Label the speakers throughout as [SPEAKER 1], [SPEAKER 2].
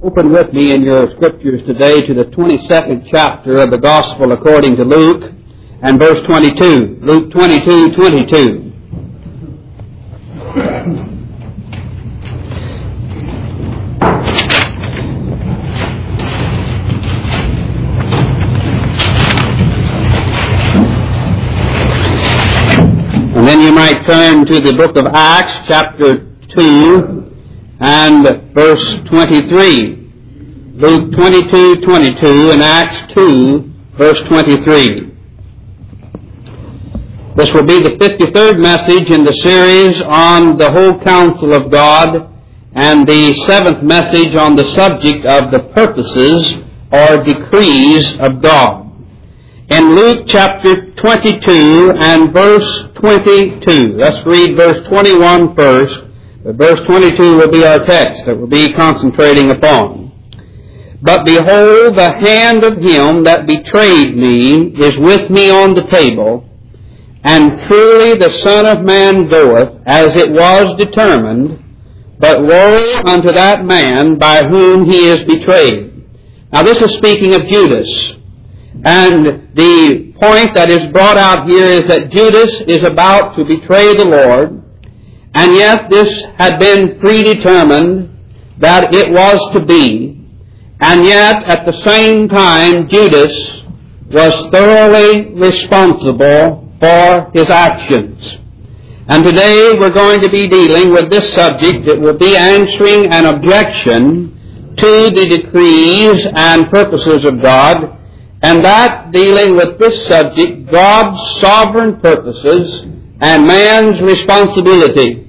[SPEAKER 1] Open with me in your scriptures today to the 22nd chapter of the Gospel according to Luke and verse 22. Luke 22:22. And then you might turn to the book of Acts, chapter 2, and verse 23. Luke 22:22 and Acts 2, verse 23. This will be the 53rd message in the series on the whole counsel of God, and the 7th message on the subject of the purposes or decrees of God. In Luke chapter 22 and verse 22, let's read verse 21 first. Verse 22 will be our text that we'll be concentrating upon. But behold, the hand of him that betrayed me is with me on the table, and truly the Son of Man goeth as it was determined, but woe unto that man by whom he is betrayed. Now this is speaking of Judas. And the point that is brought out here is that Judas is about to betray the Lord, and yet this had been predetermined that it was to be, and yet at the same time Judas was thoroughly responsible for his actions. And today we're going to be dealing with this subject that will be answering an objection to the decrees and purposes of God, and that dealing with this subject, God's sovereign purposes and man's responsibility.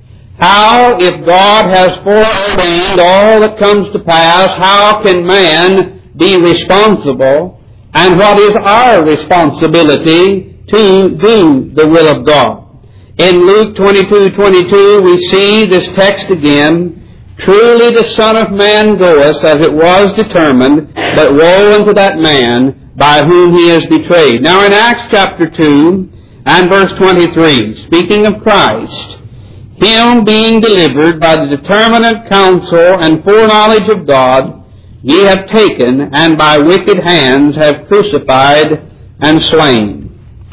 [SPEAKER 1] How, if God has foreordained all that comes to pass, how can man be responsible? And what is our responsibility to do the will of God? In Luke 22:22 we see this text again. Truly the Son of Man goeth as it was determined, but woe unto that man by whom he is betrayed. Now in Acts chapter 2 and verse 23, speaking of Christ, him being delivered by the determinate counsel and foreknowledge of God, ye have taken, and by wicked hands have crucified and slain.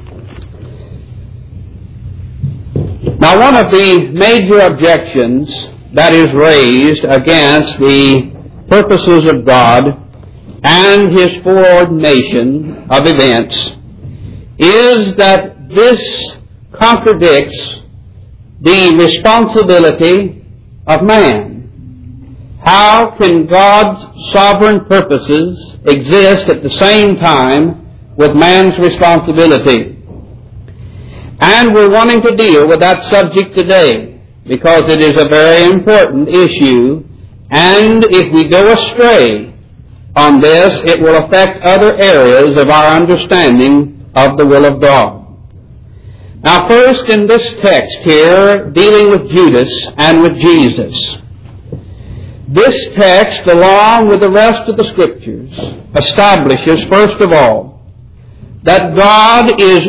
[SPEAKER 1] Now one of the major objections that is raised against the purposes of God and His foreordination of events is that this contradicts the responsibility of man. How can God's sovereign purposes exist at the same time with man's responsibility? And we're wanting to deal with that subject today, because it is a very important issue, and if we go astray on this, it will affect other areas of our understanding of the will of God. Now first, in this text here, dealing with Judas and with Jesus, this text, along with the rest of the Scriptures, establishes, first of all, that God is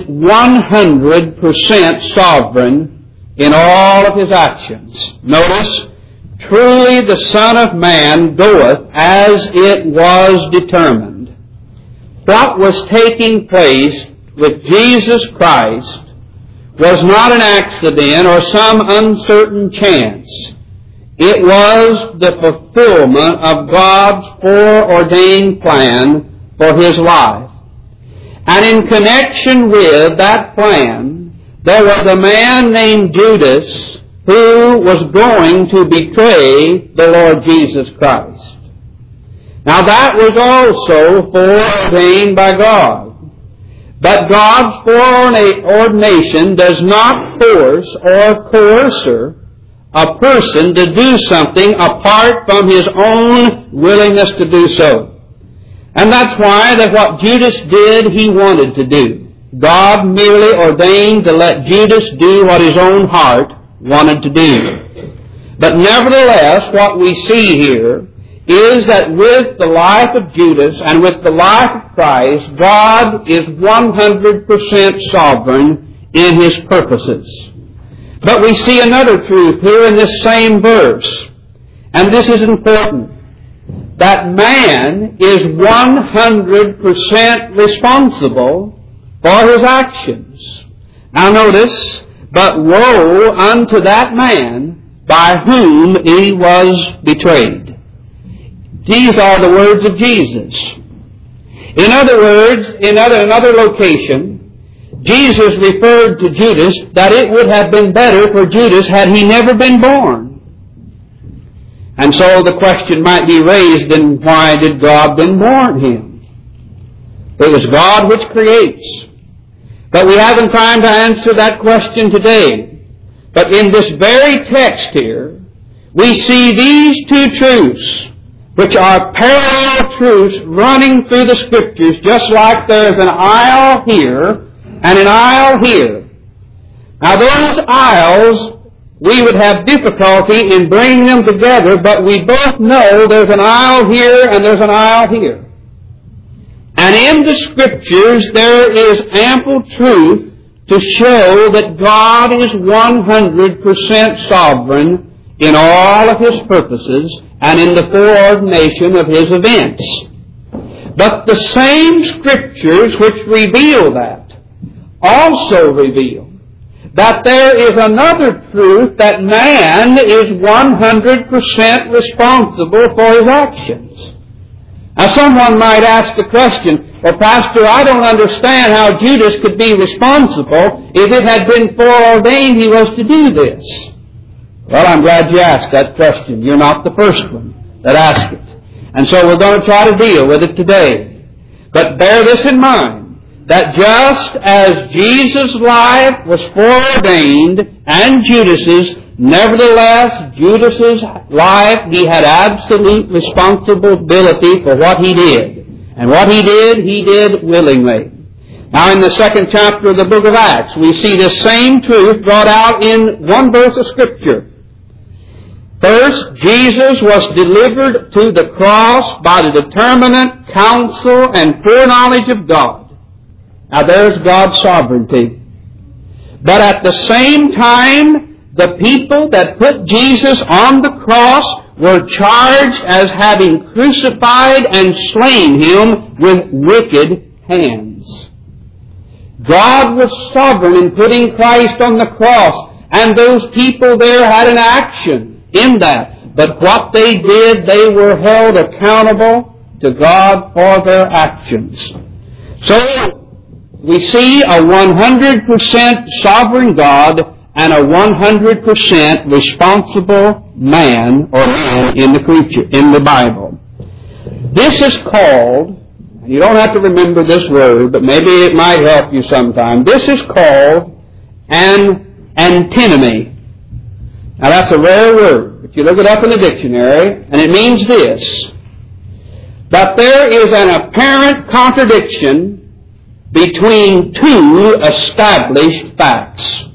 [SPEAKER 1] 100% sovereign in all of His actions. Notice, truly the Son of Man goeth as it was determined. What was taking place with Jesus Christ was not an accident or some uncertain chance. It was the fulfillment of God's foreordained plan for His life. And in connection with that plan, there was a man named Judas who was going to betray the Lord Jesus Christ. Now that was also foreordained by God. But God's foreordination does not force or coerce a person to do something apart from his own willingness to do so. And that's why that what Judas did, he wanted to do. God merely ordained to let Judas do what his own heart wanted to do. But nevertheless, what we see here is that with the life of Judas and with the life of Christ, God is 100% sovereign in His purposes. But we see another truth here in this same verse, and this is important. that man is 100% responsible for his actions. Now notice, but woe unto that man by whom he was betrayed. These are the words of Jesus. In other words, in another location, Jesus referred to Judas that it would have been better for Judas had he never been born. And so the question might be raised, then why did God then born him? It was God which creates. But we haven't time to answer that question today. But in this very text here, we see these two truths, which are parallel truths running through the Scriptures, just like there's an aisle here and an aisle here. Now those aisles, we would have difficulty in bringing them together, but we both know there's an aisle here and there's an aisle here. And in the Scriptures there is ample truth to show that God is 100% sovereign in all of His purposes and in the foreordination of His events. But the same Scriptures which reveal that also reveal that there is another truth, that man is 100% responsible for his actions. Now someone might ask the question, well, Pastor, I don't understand how Judas could be responsible if it had been foreordained he was to do this. Well, I'm glad you asked that question. You're not the first one that asked it. And so we're going to try to deal with it today. But bear this in mind, that just as Jesus' life was foreordained and Judas's, nevertheless, Judas's life, he had absolute responsibility for what he did. And what he did willingly. Now in the 2nd chapter of the book of Acts, we see this same truth brought out in one verse of Scripture. First, Jesus was delivered to the cross by the determinate counsel and foreknowledge of God. Now there's God's sovereignty. But at the same time, the people that put Jesus on the cross were charged as having crucified and slain Him with wicked hands. God was sovereign in putting Christ on the cross, and those people there had an action in that. But what they did, they were held accountable to God for their actions. So, we see a 100% sovereign God and a 100% responsible man or man in the Bible. This is called, and you don't have to remember this word, but maybe it might help you sometime. This is called an antinomy. Now that's a rare word, but you look it up in the dictionary, and it means this, that there is an apparent contradiction between two established facts.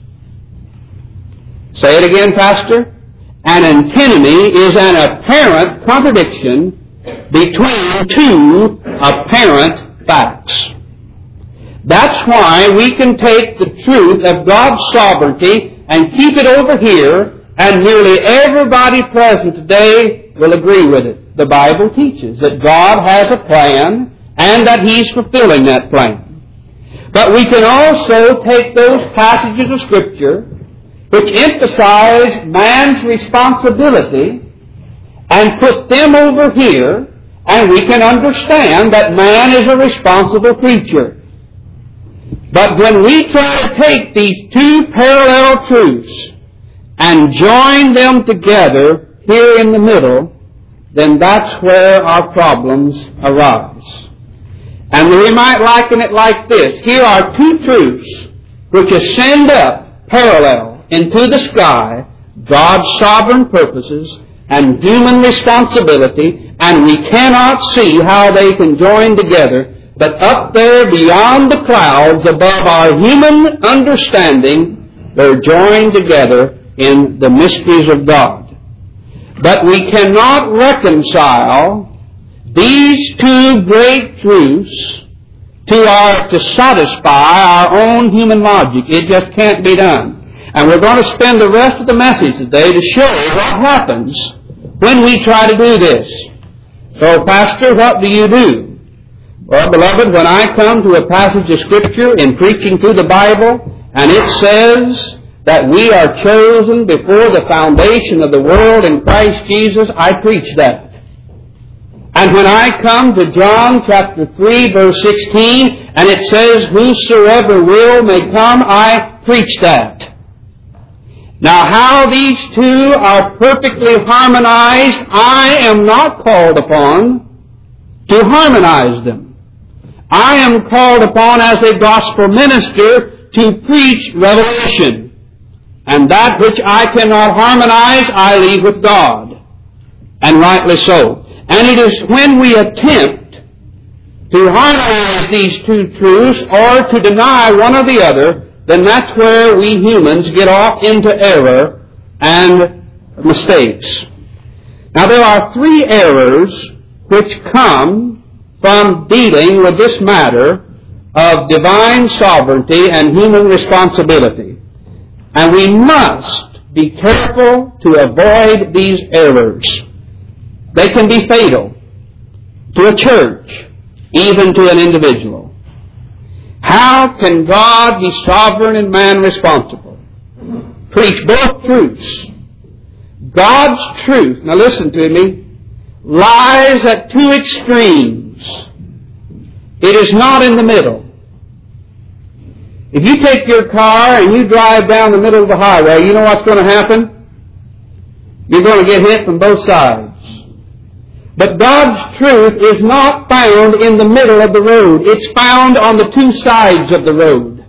[SPEAKER 1] Say it again, Pastor. An antinomy is an apparent contradiction between two apparent facts. That's why we can take the truth of God's sovereignty and keep it over here, and nearly everybody present today will agree with it. The Bible teaches that God has a plan and that He's fulfilling that plan. But we can also take those passages of Scripture which emphasize man's responsibility and put them over here, and we can understand that man is a responsible creature. But when we try to take these two parallel truths and join them together here in the middle, then that's where our problems arise. And we might liken it like this. Here are two truths which ascend up parallel into the sky, God's sovereign purposes and human responsibility, and we cannot see how they can join together, but up there beyond the clouds above our human understanding, they're joined together in the mysteries of God. But we cannot reconcile these two great truths to satisfy our own human logic. It just can't be done. And we're going to spend the rest of the message today to show what happens when we try to do this. So, Pastor, what do you do? Well, beloved, when I come to a passage of Scripture in preaching through the Bible, and it says that we are chosen before the foundation of the world in Christ Jesus, I preach that. And when I come to John chapter 3, verse 16, and it says, whosoever will may come, I preach that. Now, how these two are perfectly harmonized, I am not called upon to harmonize them. I am called upon as a gospel minister to preach revelation. And that which I cannot harmonize, I leave with God. And rightly so. And it is when we attempt to harmonize these two truths or to deny one or the other, then that's where we humans get off into error and mistakes. Now, there are three errors which come from dealing with this matter of divine sovereignty and human responsibility. And we must be careful to avoid these errors. They can be fatal to a church, even to an individual. How can God be sovereign and man responsible? Preach both truths. God's truth, now listen to me, lies at two extremes. It is not in the middle. If you take your car and you drive down the middle of the highway, you know what's going to happen? You're going to get hit from both sides. But God's truth is not found in the middle of the road. It's found on the two sides of the road.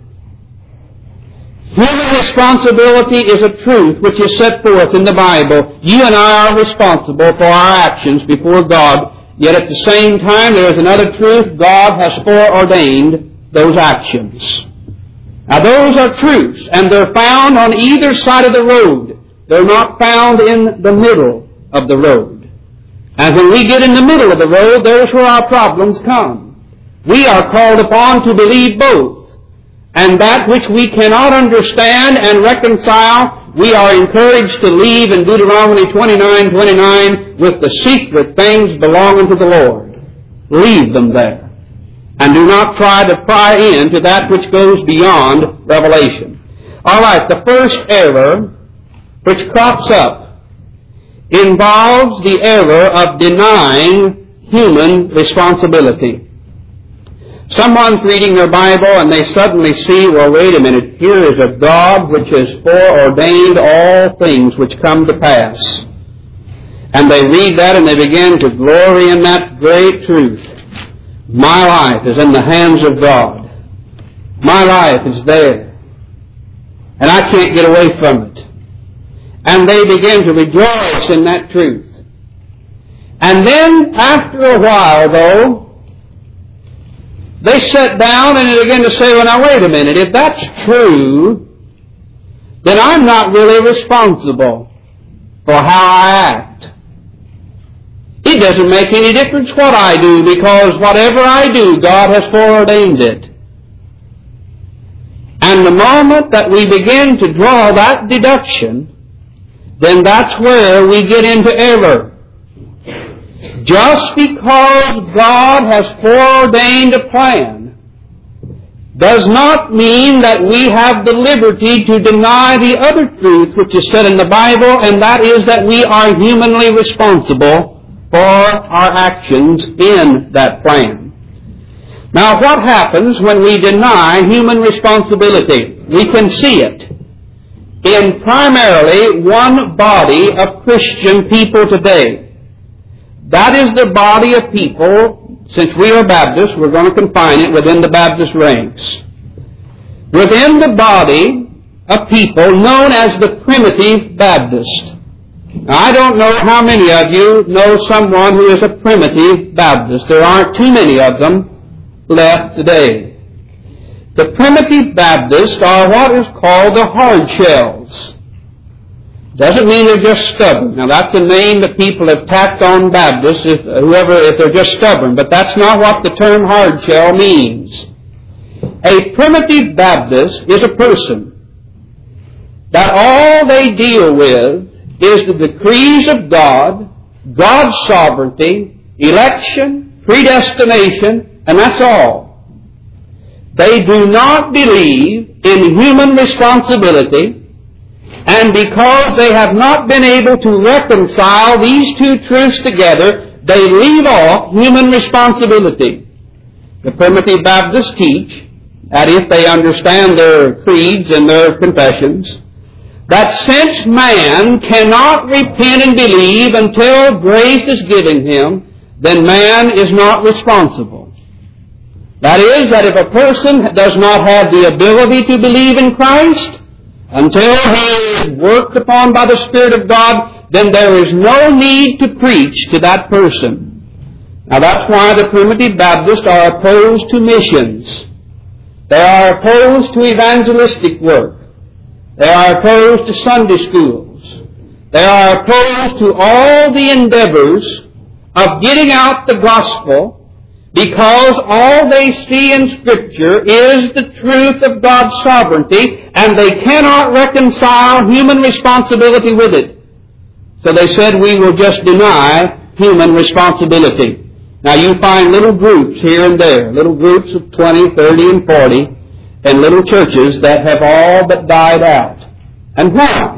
[SPEAKER 1] Human responsibility is a truth which is set forth in the Bible. You and I are responsible for our actions before God. Yet at the same time, there is another truth. God has foreordained those actions. Now those are truths, and they're found on either side of the road. They're not found in the middle of the road. And when we get in the middle of the road, there's where our problems come. We are called upon to believe both. And that which we cannot understand and reconcile, we are encouraged to leave in Deuteronomy 29:29 with the secret things belonging to the Lord. Leave them there. And do not try to pry into that which goes beyond revelation. All right, the first error which crops up involves the error of denying human responsibility. Someone's reading their Bible and they suddenly see, well, wait a minute, here is a God which has foreordained all things which come to pass. And they read that and they begin to glory in that great truth. My life is in the hands of God. My life is there. And I can't get away from it. And they begin to rejoice in that truth. And then, after a while, though, they sit down and they begin to say, well, now, wait a minute. If that's true, then I'm not really responsible for how I act. It doesn't make any difference what I do, because whatever I do, God has foreordained it. And the moment that we begin to draw that deduction, then that's where we get into error. Just because God has foreordained a plan does not mean that we have the liberty to deny the other truth which is said in the Bible, and that is that we are humanly responsible for our actions in that plan. Now, what happens when we deny human responsibility? We can see it in primarily one body of Christian people today. That is the body of people, since we are Baptists, we're going to confine it within the Baptist ranks. Within the body of people known as the Primitive Baptist. Now, I don't know how many of you know someone who is a Primitive Baptist. There aren't too many of them left today. The Primitive Baptists are what is called the hard shells. Doesn't mean they're just stubborn. Now that's a name that people have tacked on Baptists, if they're just stubborn, but that's not what the term hard shell means. A Primitive Baptist is a person that all they deal with is the decrees of God, God's sovereignty, election, predestination, and that's all. They do not believe in human responsibility, and because they have not been able to reconcile these two truths together, they leave off human responsibility. The Primitive Baptists teach that if they understand their creeds and their confessions, that since man cannot repent and believe until grace is given him, then man is not responsible. That is, that if a person does not have the ability to believe in Christ until he is worked upon by the Spirit of God, then there is no need to preach to that person. Now that's why the Primitive Baptists are opposed to missions. They are opposed to evangelistic work. They are opposed to Sunday schools. They are opposed to all the endeavors of getting out the gospel, because all they see in Scripture is the truth of God's sovereignty, and they cannot reconcile human responsibility with it. So they said, we will just deny human responsibility. Now you find little groups here and there, little groups of 20, 30, and 40, and little churches that have all but died out. And why?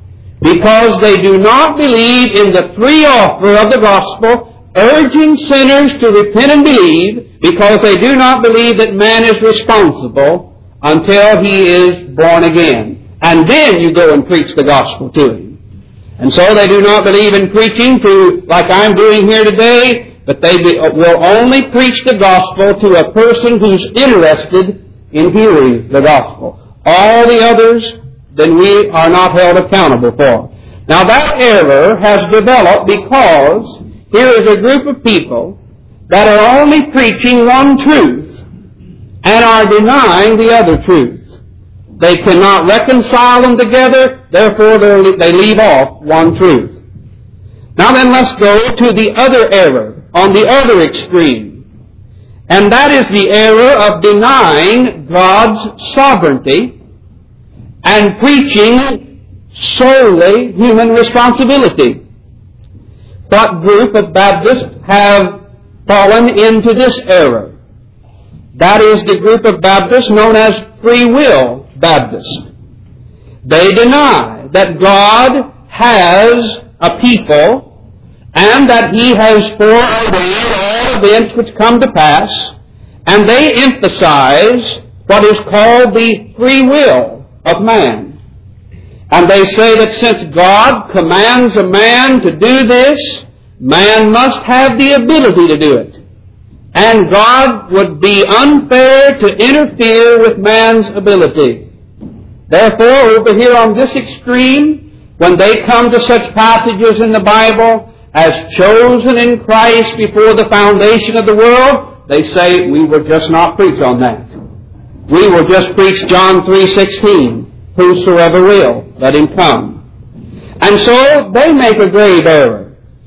[SPEAKER 1] Because they do not believe in the free offer of the gospel, urging sinners to repent and believe, because they do not believe that man is responsible until he is born again. And then you go and preach the gospel to him. And so they do not believe in preaching to, like I'm doing here today, but they will only preach the gospel to a person who's interested in hearing the gospel. All the others, then we are not held accountable for. Now that error has developed because here is a group of people that are only preaching one truth and are denying the other truth. They cannot reconcile them together, therefore they leave off one truth. Now then, let's go to the other error, on the other extreme. And that is the error of denying God's sovereignty and preaching solely human responsibility. What group of Baptists have fallen into this error? That is the group of Baptists known as Free Will Baptists. They deny that God has a people and that He has foreordained all events which come to pass, and they emphasize what is called the free will of man. And they say that since God commands a man to do this, man must have the ability to do it. And God would be unfair to interfere with man's ability. Therefore, over here on this extreme, when they come to such passages in the Bible as chosen in Christ before the foundation of the world, they say, we will just not preach on that. We will just preach John 3:16, whosoever will, let him come. And so they make a grave error.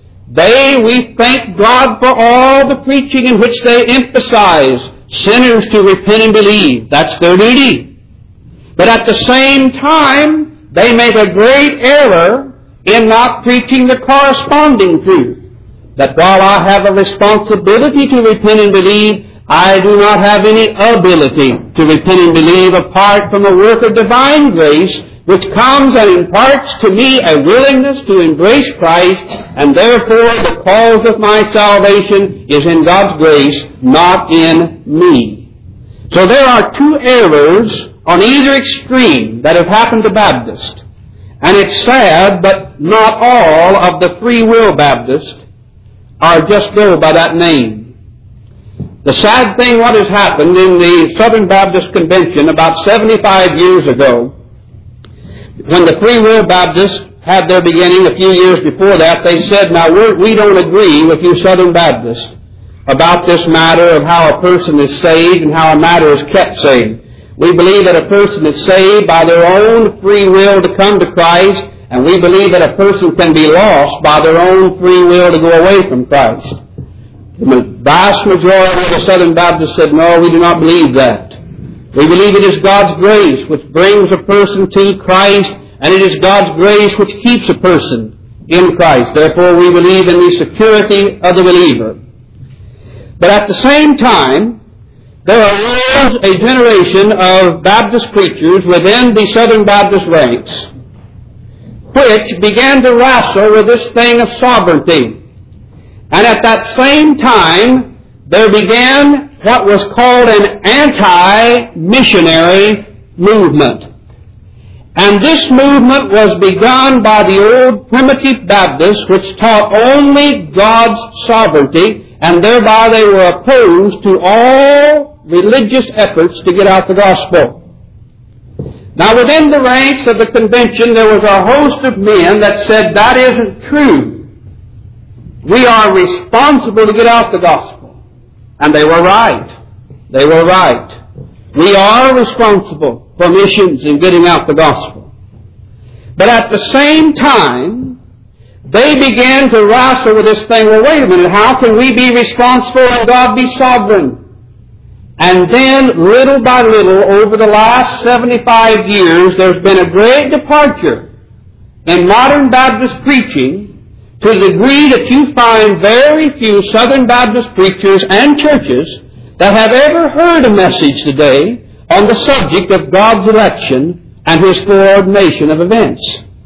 [SPEAKER 1] We thank God for all the preaching in which they emphasize sinners to repent and believe. That's their duty. But at the same time, they make a great error in not preaching the corresponding truth. That while I have a responsibility to repent and believe, I do not have any ability to repent and believe apart from a work of divine grace which comes and imparts to me a willingness to embrace Christ, and therefore the cause of my salvation is in God's grace, not in me. So there are two errors on either extreme that have happened to Baptists. And it's sad, but not all of the Free Will Baptists are just go by that name. The sad thing, what has happened in the Southern Baptist Convention about 75 years ago, when the Free Will Baptists had their beginning a few years before that, they said, now we don't agree with you Southern Baptists about this matter of how a person is saved and how a matter is kept saved. We believe that a person is saved by their own free will to come to Christ, and we believe that a person can be lost by their own free will to go away from Christ. The vast majority of the Southern Baptists said, no, we do not believe that. We believe it is God's grace which brings a person to Christ, and it is God's grace which keeps a person in Christ. Therefore, we believe in the security of the believer. But at the same time, there arose a generation of Baptist preachers within the Southern Baptist ranks which began to wrestle with this thing of sovereignty. And at that same time, there began what was called an anti-missionary movement. And this movement was begun by the old primitive Baptists, which taught only God's sovereignty, and thereby they were opposed to all religious efforts to get out the gospel. Now within the ranks of the convention there was a host of men that said that isn't true. We are responsible to get out the gospel. And they were right. They were right. We are responsible for missions and getting out the gospel. But at the same time, they began to wrestle with this thing, well, wait a minute, how can we be responsible and God be sovereign? And then, little by little, over the last 75 years, there's been a great departure in modern Baptist preaching to the degree that you find very few Southern Baptist preachers and churches that have ever heard a message today on the subject of God's election and His foreordination of events.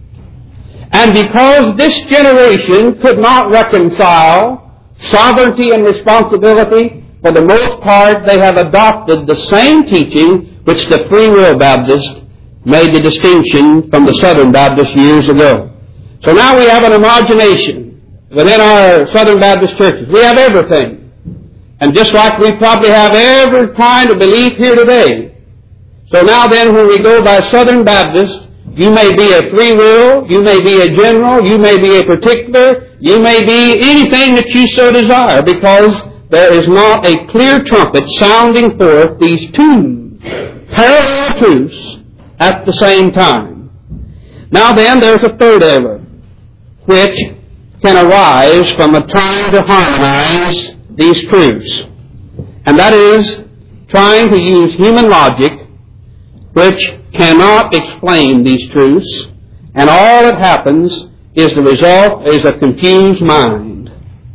[SPEAKER 1] And because this generation could not reconcile sovereignty and responsibility, for the most part, they have adopted the same teaching which the Free Will Baptist made the distinction from the Southern Baptist years ago. So now we have an homogenation within our Southern Baptist churches. We have everything. And just like we probably have every kind of belief here today. So now then, when we go by Southern Baptist, you may be a free will, you may be a general, you may be a particular, you may be anything that you so desire, because there is not a clear trumpet sounding forth these two parallel truths at the same time. Now then, there's a third error which can arise from a trying to harmonize these truths. And that is trying to use human logic which cannot explain these truths, and all that happens is the result is a confused mind.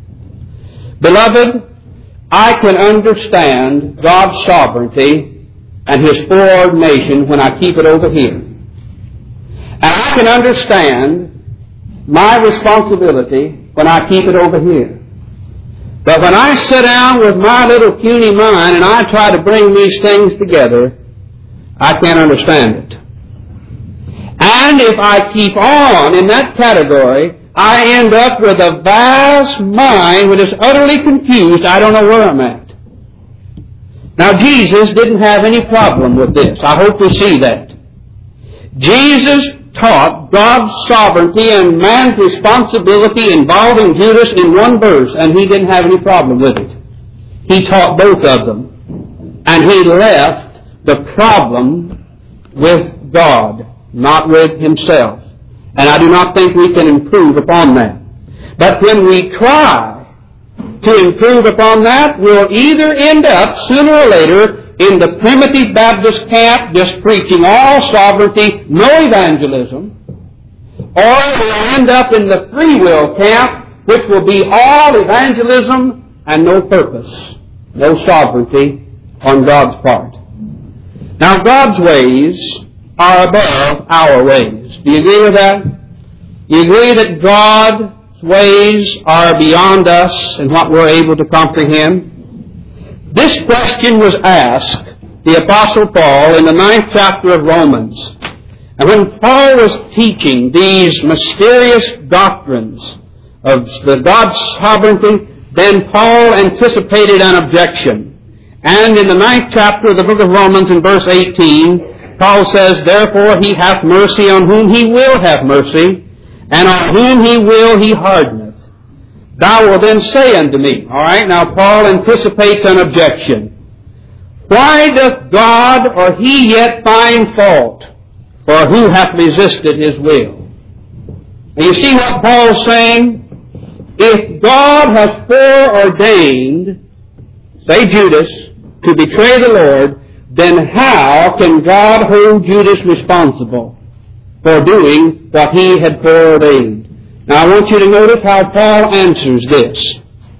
[SPEAKER 1] Beloved, I can understand God's sovereignty and His foreordination when I keep it over here. And I can understand my responsibility when I keep it over here. But when I sit down with my little puny mind and I try to bring these things together, I can't understand it. And if I keep on in that category, I end up with a vast mind which is utterly confused. I don't know where I'm at. Now, Jesus didn't have any problem with this. I hope we see that. Jesus taught God's sovereignty and man's responsibility involving Judas in one verse, and He didn't have any problem with it. He taught both of them. And He left the problem with God, not with Himself. And I do not think we can improve upon that. But when we try to improve upon that, we'll either end up, sooner or later, in the primitive Baptist camp, just preaching all sovereignty, no evangelism, or we'll end up in the free will camp, which will be all evangelism and no purpose, no sovereignty on God's part. Now, God's ways are above our ways. Do you agree with that? You agree that God's ways are beyond us and what we're able to comprehend? This question was asked the Apostle Paul in the 9th chapter of Romans. And when Paul was teaching these mysterious doctrines of the God's sovereignty, then Paul anticipated an objection. And in the 9th chapter of the book of Romans in verse 18, Paul says, "Therefore He hath mercy on whom He will have mercy, and on whom He will He hardeneth. Thou wilt then say unto me," all right, now Paul anticipates an objection. "Why doth God or He yet find fault? For who hath resisted His will?" And you see what Paul's saying? If God has foreordained, say Judas, to betray the Lord, then how can God hold Judas responsible for doing what he had foreordained? Now I want you to notice how Paul answers this. And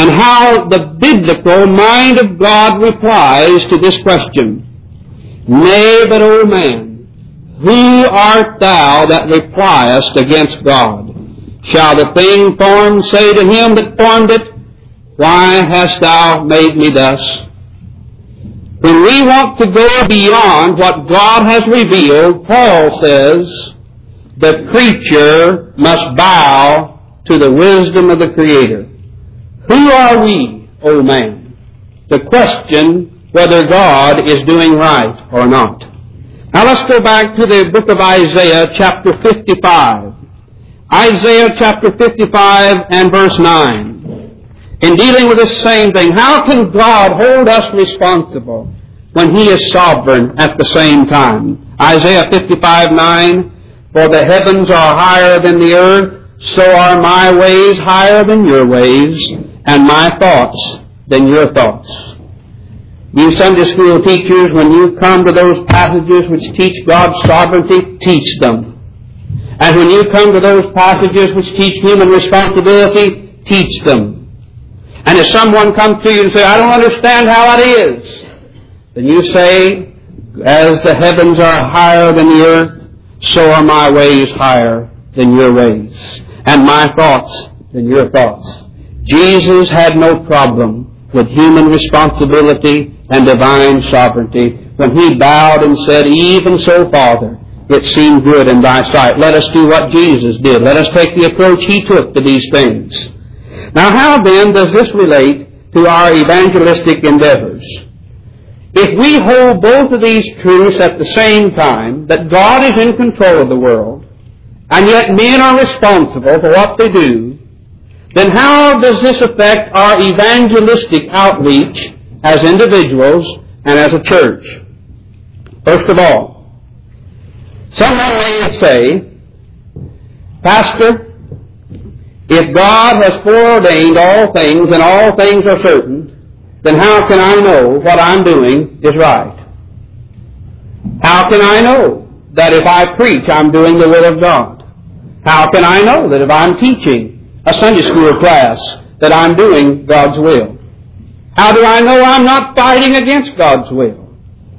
[SPEAKER 1] and how the biblical mind of God replies to this question. Nay, but, O man, who art thou that repliest against God? Shall the thing formed say to him that formed it, Why hast thou made me thus? When we want to go beyond what God has revealed, Paul says, the creature must bow to the wisdom of the Creator. Who are we, O man, to question whether God is doing right or not? Now let's go back to the book of Isaiah, chapter 55. Isaiah chapter 55 and verse 9. In dealing with this same thing, how can God hold us responsible when He is sovereign at the same time? Isaiah 55:9, For the heavens are higher than the earth, so are my ways higher than your ways, and my thoughts than your thoughts. You Sunday school teachers, when you come to those passages which teach God's sovereignty, teach them. And when you come to those passages which teach human responsibility, teach them. And if someone comes to you and says, I don't understand how that is, then you say, as the heavens are higher than the earth, so are my ways higher than your ways, and my thoughts than your thoughts. Jesus had no problem with human responsibility and divine sovereignty when He bowed and said, Even so, Father, it seemed good in Thy sight. Let us do what Jesus did. Let us take the approach He took to these things. Now, how then does this relate to our evangelistic endeavors? If we hold both of these truths at the same time, that God is in control of the world, and yet men are responsible for what they do, then how does this affect our evangelistic outreach as individuals and as a church? First of all, someone may say, Pastor, if God has foreordained all things and all things are certain, then how can I know what I'm doing is right? How can I know that if I preach I'm doing the will of God? How can I know that if I'm teaching a Sunday school class that I'm doing God's will? How do I know I'm not fighting against God's will?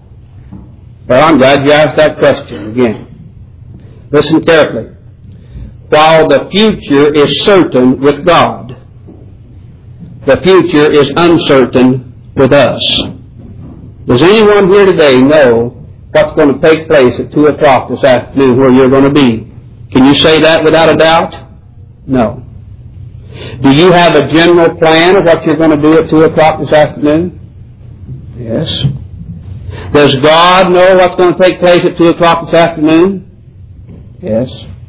[SPEAKER 1] Well, I'm glad you asked that question again. Listen carefully. While the future is certain with God, the future is uncertain with us. Does anyone here today know what's going to take place at 2 o'clock this afternoon, where you're going to be? Can you say that without a doubt? No. Do you have a general plan of what you're going to do at 2 o'clock this afternoon? Yes. Does God know what's going to take place at 2 o'clock this afternoon? Yes.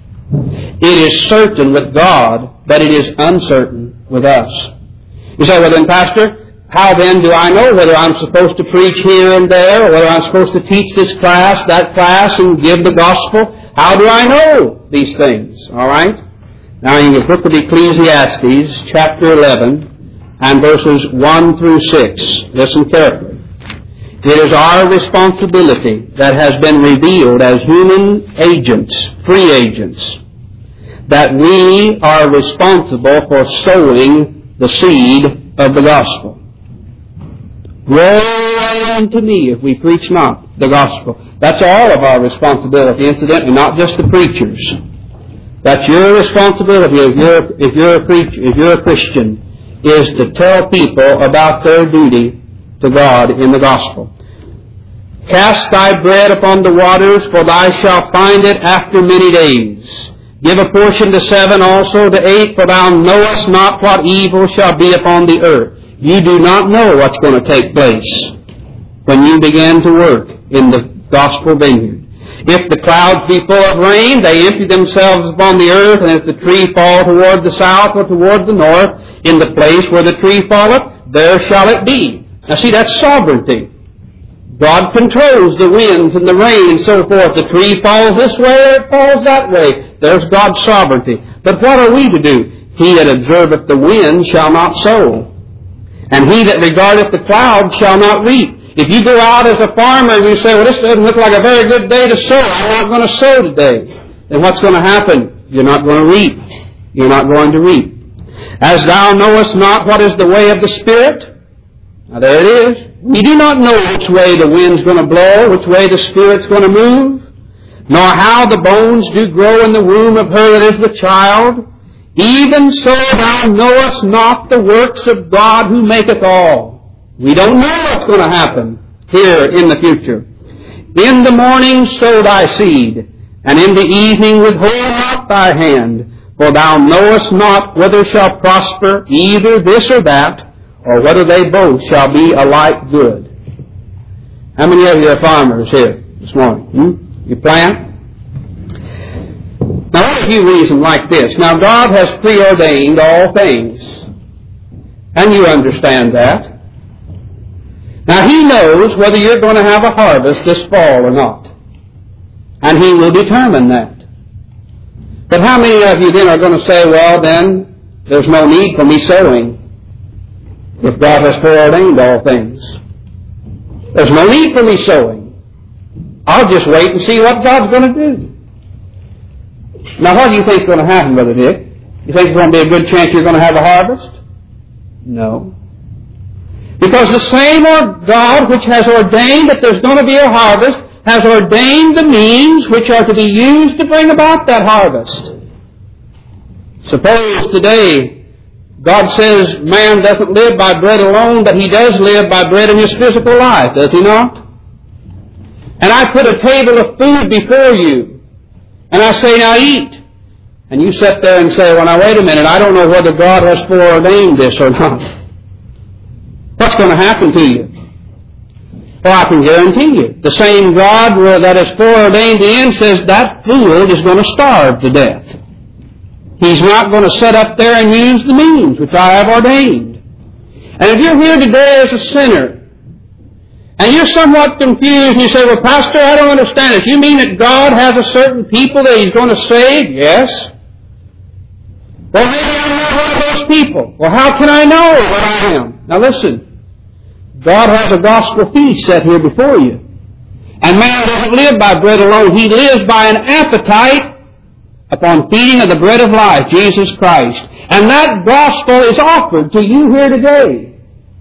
[SPEAKER 1] It is certain with God, but it is uncertain with us. You say, well then, Pastor, how then do I know whether I'm supposed to preach here and there, or whether I'm supposed to teach this class, that class, and give the gospel? How do I know these things? All right? Now in the book of Ecclesiastes, chapter 11, and verses 1 through 6, listen carefully. It is our responsibility that has been revealed as human agents, free agents, that we are responsible for sowing the seed of the gospel. Woe unto me if we preach not the gospel. That's all of our responsibility, incidentally, not just the preachers. That's your responsibility if you're a Christian, is to tell people about their duty to God in the gospel. Cast thy bread upon the waters, for thou shalt find it after many days. Give a portion to 7, also to 8, for thou knowest not what evil shall be upon the earth. You do not know what's going to take place when you begin to work in the gospel vineyard. If the clouds be full of rain, they empty themselves upon the earth, and if the tree fall toward the south or toward the north, in the place where the tree falleth, there shall it be. Now see, that's sovereignty. God controls the winds and the rain and so forth. The tree falls this way or it falls that way. There's God's sovereignty. But what are we to do? He that observeth the wind shall not sow, and he that regardeth the clouds shall not reap. If you go out as a farmer and you say, well, this doesn't look like a very good day to sow, I'm not going to sow today, then what's going to happen? You're not going to reap. You're not going to reap. As thou knowest not what is the way of the Spirit. Now there it is. We do not know which way the wind's going to blow, which way the Spirit's going to move, nor how the bones do grow in the womb of her that is with child. Even so thou knowest not the works of God who maketh all. We don't know what's going to happen here in the future. In the morning sow thy seed, and in the evening withhold not thy hand, for thou knowest not whether shall prosper either this or that, or whether they both shall be alike good. How many of you are farmers here this morning? You plant? Now what if you reason like this? Now God has preordained all things, and you understand that. Now He knows whether you're going to have a harvest this fall or not, and He will determine that. But how many of you then are going to say, well then, there's no need for me sowing if God has foreordained all things? There's no need for me sowing. I'll just wait and see what God's going to do. Now what do you think is going to happen, Brother Dick? You think there's going to be a good chance you're going to have a harvest? No. Because the same God which has ordained that there's going to be a harvest has ordained the means which are to be used to bring about that harvest. Suppose today God says man doesn't live by bread alone, but he does live by bread in his physical life, does he not? And I put a table of food before you, and I say, now eat. And you sit there and say, well, now wait a minute, I don't know whether God has foreordained this or not. What's going to happen to you? Well, I can guarantee you, the same God that has foreordained the end says that fool is going to starve to death. He's not going to sit up there and use the means which I have ordained. And if you're here today as a sinner, and you're somewhat confused, and you say, well, Pastor, I don't understand it. You mean that God has a certain people that He's going to save? Yes. Well, maybe I'm not one of those people. Well, how can I know what I am? Now listen. God has a gospel feast set here before you. And man doesn't live by bread alone. He lives by an appetite upon feeding of the bread of life, Jesus Christ. And that gospel is offered to you here today.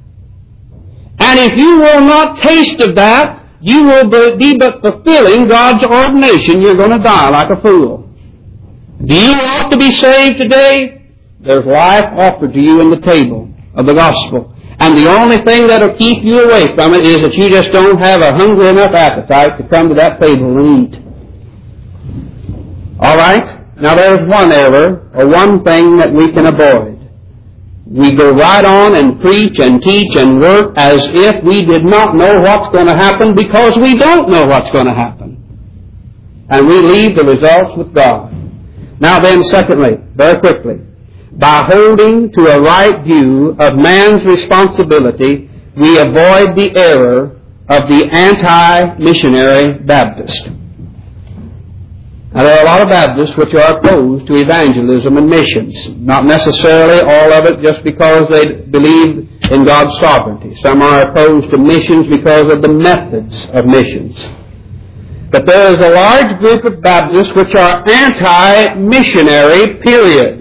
[SPEAKER 1] And if you will not taste of that, you will be but fulfilling God's ordination. You're going to die like a fool. Do you want to be saved today? There's life offered to you in the table of the gospel. And the only thing that will keep you away from it is that you just don't have a hungry enough appetite to come to that table and eat. All right? Now there's one error, or one thing that we can avoid. We go right on and preach and teach and work as if we did not know what's going to happen because we don't know what's going to happen. And we leave the results with God. Now then, secondly, very quickly, by holding to a right view of man's responsibility, we avoid the error of the anti-missionary Baptist. Now, there are a lot of Baptists which are opposed to evangelism and missions. Not necessarily all of it just because they believe in God's sovereignty. Some are opposed to missions because of the methods of missions. But there is a large group of Baptists which are anti-missionary, period.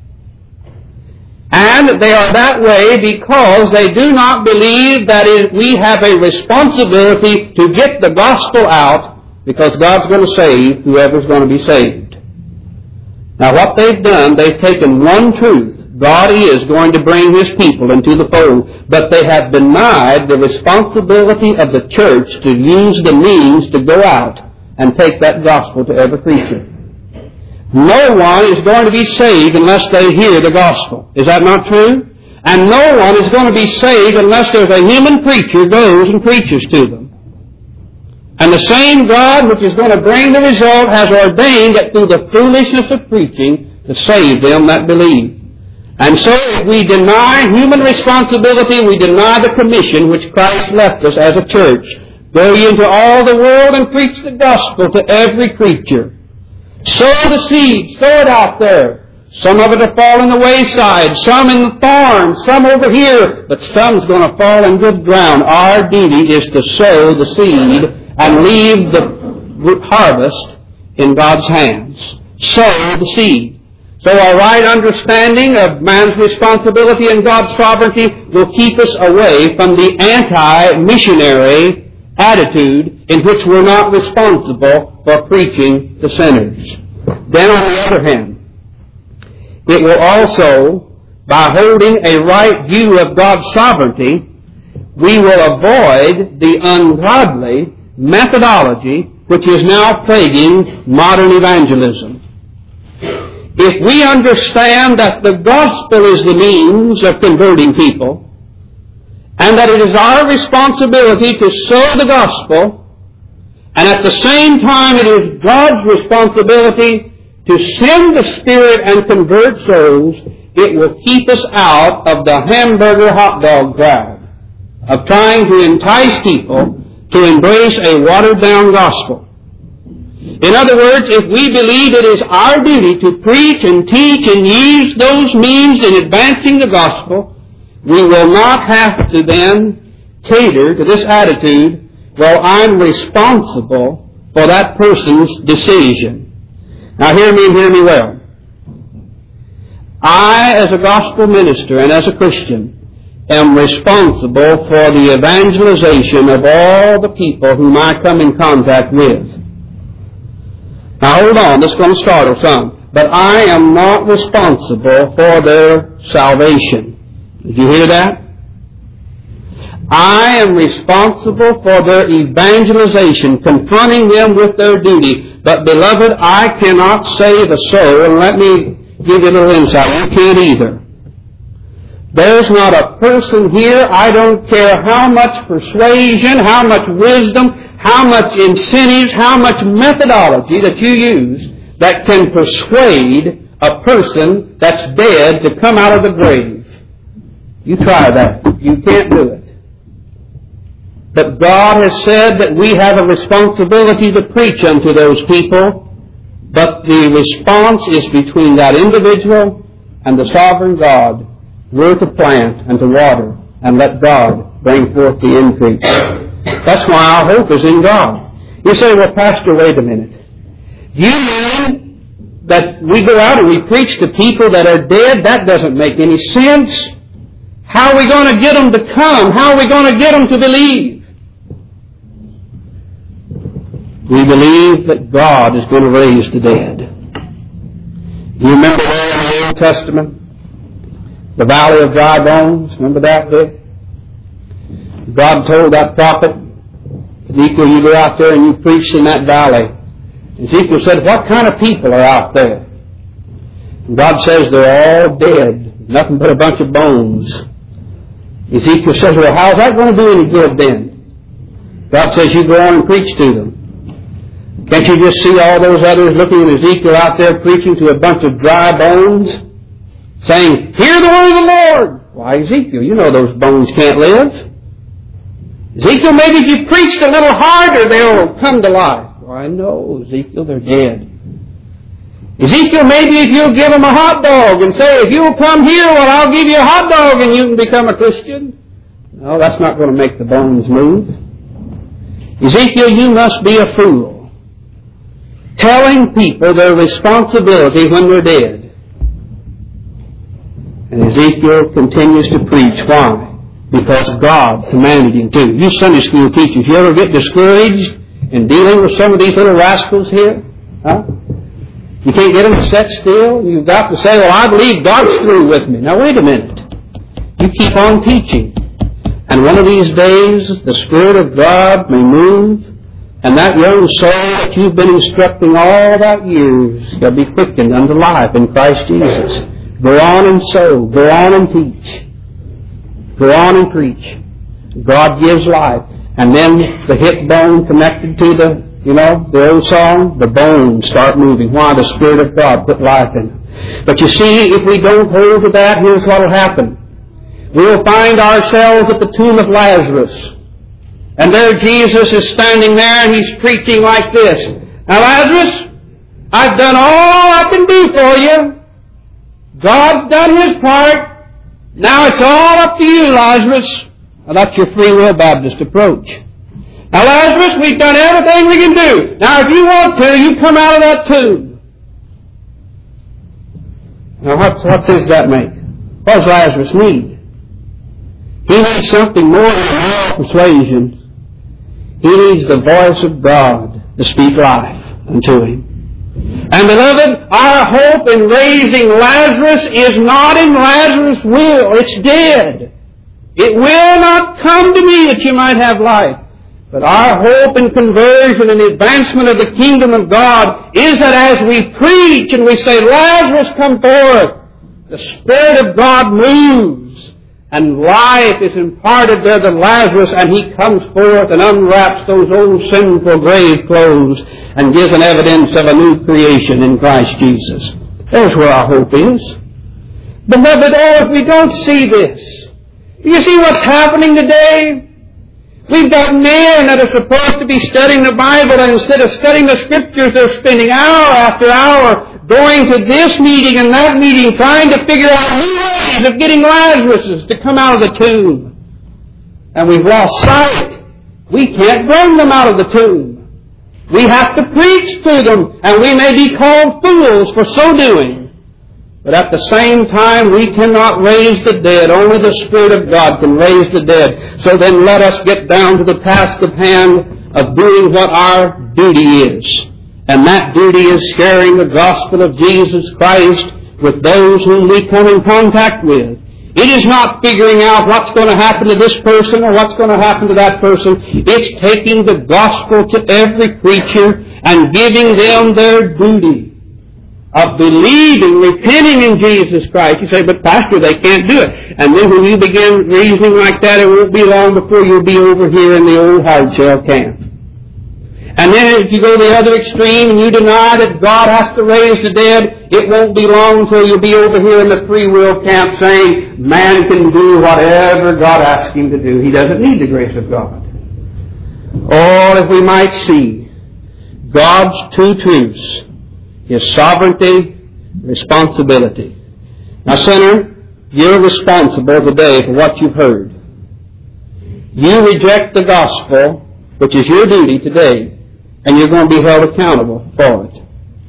[SPEAKER 1] And they are that way because they do not believe that we have a responsibility to get the gospel out because God's going to save whoever's going to be saved. Now what they've done, they've taken one truth. God is going to bring His people into the fold, but they have denied the responsibility of the church to use the means to go out and take that gospel to every creature. No one is going to be saved unless they hear the gospel. Is that not true? And no one is going to be saved unless there's a human preacher goes and preaches to them. And the same God which is going to bring the result has ordained that through the foolishness of preaching to save them that believe. And so if we deny human responsibility, we deny the commission which Christ left us as a church. Go ye into all the world and preach the gospel to every creature. Sow the seed, sow it out there. Some of it will fall in the wayside, some in the thorn, some over here, but some's going to fall in good ground. Our duty is to sow the seed and leave the harvest in God's hands. Sow the seed. So a right understanding of man's responsibility and God's sovereignty will keep us away from the anti-missionary attitude in which we're not responsible for preaching to sinners. Then on the other hand, it will also, by holding a right view of God's sovereignty, we will avoid the ungodly methodology which is now plaguing modern evangelism. If we understand that the gospel is the means of converting people, and that it is our responsibility to sow the gospel, and at the same time it is God's responsibility to send the Spirit and convert souls, it will keep us out of the hamburger hot dog crowd of trying to entice people to embrace a watered-down gospel. In other words, if we believe it is our duty to preach and teach and use those means in advancing the gospel, we will not have to then cater to this attitude, well, I'm responsible for that person's decision. Now hear me and hear me well. I, as a gospel minister and as a Christian, am responsible for the evangelization of all the people whom I come in contact with. Now hold on, this is going to startle some. But I am not responsible for their salvation. Did you hear that? I am responsible for their evangelization, confronting them with their duty. But beloved, I cannot save a soul, and let me give you a little insight. You can't either. There's not a person here, I don't care how much persuasion, how much wisdom, how much incentives, how much methodology that you use that can persuade a person that's dead to come out of the grave. You try that. You can't do it. But God has said that we have a responsibility to preach unto those people, but the response is between that individual and the sovereign God. We're to plant and to water and let God bring forth the increase. That's why our hope is in God. You say, well, Pastor, wait a minute. Do you mean that we go out and we preach to people that are dead? That doesn't make any sense. How are we going to get them to come? How are we going to get them to believe? We believe that God is going to raise the dead. Do you remember there in the Old Testament? The valley of dry bones, remember that bit? God told that prophet, Ezekiel, you go out there and you preach in that valley. Ezekiel said, what kind of people are out there? And God says, they're all dead, nothing but a bunch of bones. Ezekiel says, well, how's that going to do any good then? God says, you go on and preach to them. Can't you just see all those others looking at Ezekiel out there preaching to a bunch of dry bones? Saying, hear the word of the Lord. Why, Ezekiel, you know those bones can't live. Ezekiel, maybe if you preached a little harder, they'll come to life. Why, no, Ezekiel, they're dead. Ezekiel, maybe if you'll give them a hot dog and say, if you'll come here, well, I'll give you a hot dog and you can become a Christian. No, that's not going to make the bones move. Ezekiel, you must be a fool. Telling people their responsibility when they're dead. And Ezekiel continues to preach. Why? Because God commanded him to. You Sunday school teachers, you ever get discouraged in dealing with some of these little rascals here? Huh? You can't get them to sit still. You've got to say, well, I believe God's through with me. Now, wait a minute. You keep on teaching. And one of these days, the Spirit of God may move, and that young soul that you've been instructing all that years shall be quickened unto life in Christ Jesus. Go on and sow. Go on and teach. Go on and preach. God gives life. And then the hip bone connected to the old song, the bones start moving. Why? The Spirit of God put life in them. But you see, if we don't hold to that, here's what will happen. We'll find ourselves at the tomb of Lazarus. And there Jesus is standing there and he's preaching like this. Now Lazarus, I've done all I can do for you. God's done His part. Now it's all up to you, Lazarus. Now that's your free will Baptist approach. Now Lazarus, we've done everything we can do. Now if you want to, you come out of that tomb. Now what sense does that make? What does Lazarus need? He needs something more than moral persuasion. He needs the voice of God to speak life unto him. And beloved, our hope in raising Lazarus is not in Lazarus' will. It's dead. It will not come to me that you might have life. But our hope in conversion and advancement of the kingdom of God is that as we preach and we say, Lazarus, come forth, the Spirit of God moves and life is imparted there to Lazarus, and he comes forth and unwraps those old sinful grave clothes and gives an evidence of a new creation in Christ Jesus. There's where our hope is. Beloved, if we don't see this, you see what's happening today? We've got men that are supposed to be studying the Bible, and instead of studying the Scriptures, they're spending hour after hour going to this meeting and that meeting, trying to figure out new ways of getting Lazarus to come out of the tomb. And we've lost sight. We can't bring them out of the tomb. We have to preach to them, and we may be called fools for so doing. But at the same time, we cannot raise the dead. Only the Spirit of God can raise the dead. So then let us get down to the task of hand of doing what our duty is. And that duty is sharing the gospel of Jesus Christ with those whom we come in contact with. It is not figuring out what's going to happen to this person or what's going to happen to that person. It's taking the gospel to every creature and giving them their duty of believing, repenting in Jesus Christ. You say, but Pastor, they can't do it. And then when you begin reasoning like that, it won't be long before you'll be over here in the old hard shell camp. And then if you go to the other extreme and you deny that God has to raise the dead, it won't be long until you'll be over here in the free will camp saying, man can do whatever God asks him to do. He doesn't need the grace of God. Oh, if we might see God's two truths, His sovereignty, responsibility. Now, sinner, you're responsible today for what you've heard. You reject the gospel, which is your duty today, and you're going to be held accountable for it.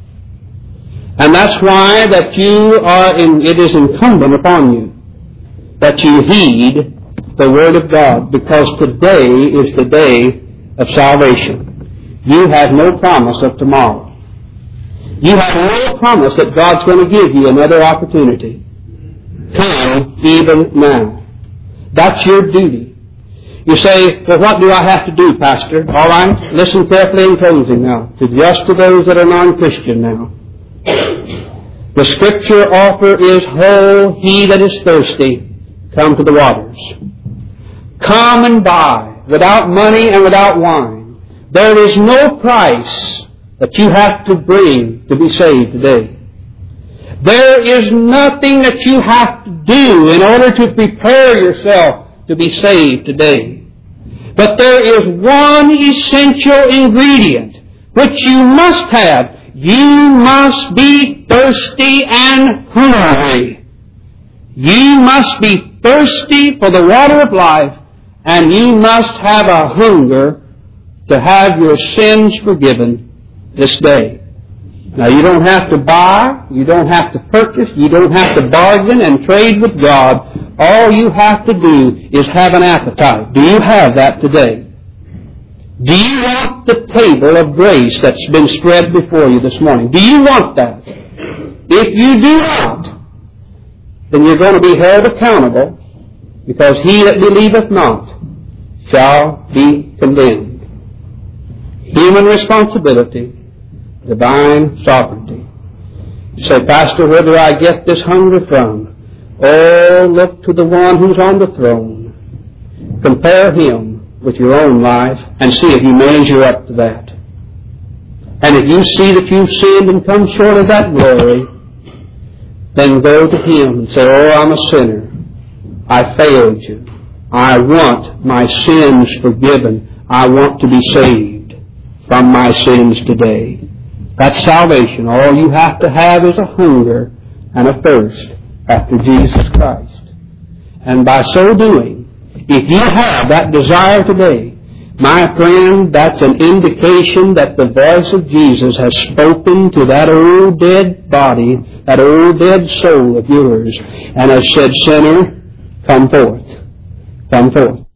[SPEAKER 1] And that's why that it is incumbent upon you that you heed the Word of God, because today is the day of salvation. You have no promise of tomorrow. You have no promise that God's going to give you another opportunity. Come even now. That's your duty. You say, well, what do I have to do, Pastor? All right, listen carefully in closing now, just to those that are non-Christian now. The Scripture offer is, Ho, he that is thirsty, come to the waters. Come and buy, without money and without wine. There is no price that you have to bring to be saved today. There is nothing that you have to do in order to prepare yourself to be saved today. But there is one essential ingredient which you must have. You must be thirsty and hungry. You must be thirsty for the water of life, and you must have a hunger to have your sins forgiven this day. Now, you don't have to buy, you don't have to purchase, you don't have to bargain and trade with God. All you have to do is have an appetite. Do you have that today? Do you want the table of grace that's been spread before you this morning? Do you want that? If you do not, then you're going to be held accountable, because he that believeth not shall be condemned. Human responsibility, divine sovereignty. You say, Pastor, where do I get this hunger from? Oh, look to the one who's on the throne. Compare him with your own life and see if you measure up to that. And if you see that you've sinned and come short of that glory, then go to him and say, oh, I'm a sinner. I failed you. I want my sins forgiven. I want to be saved from my sins today. That's salvation. All you have to have is a hunger and a thirst after Jesus Christ. And by so doing, if you have that desire today, my friend, that's an indication that the voice of Jesus has spoken to that old dead body that old dead soul of yours, and has said, sinner, come forth. Come forth.